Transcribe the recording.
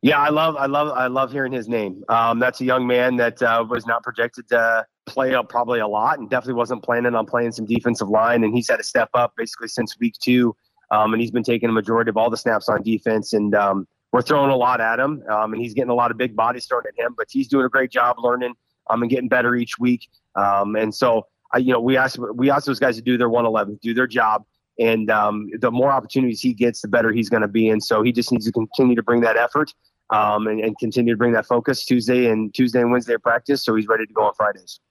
Yeah, I love hearing his name. That's a young man that was not projected to play up probably a lot, and definitely wasn't planning on playing some defensive line. And he's had to step up basically since week two, and he's been taking a majority of all the snaps on defense. And we're throwing a lot at him, and he's getting a lot of big bodies thrown at him. But he's doing a great job learning and getting better each week. And so, we asked those guys to do their 111, do their job. And the more opportunities he gets, the better he's going to be. And so he just needs to continue to bring that effort. And continue to bring that focus Tuesday and Wednesday at practice, so he's ready to go on Fridays.